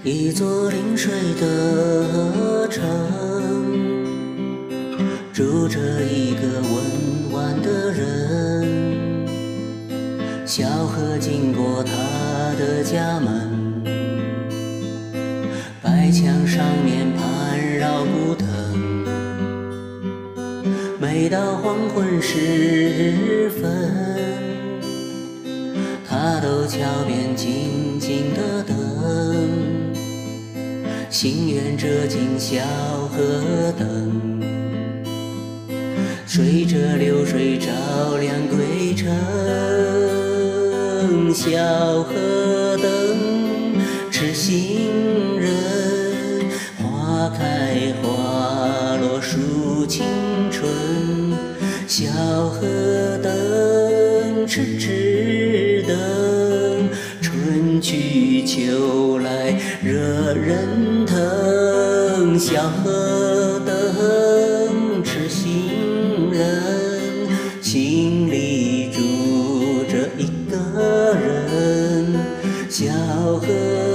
一座临水的城，住着一个温婉的人。小河经过他的家门，白墙上面盘绕古藤。每到黄昏时分，他都桥边静静地等，心愿折进小河灯，随着流水照亮归程。小河灯，痴心人，花开花落数青春。小河灯，痴痴等，春去秋来惹人疼。小河灯，痴心人，心里住着一个人。小河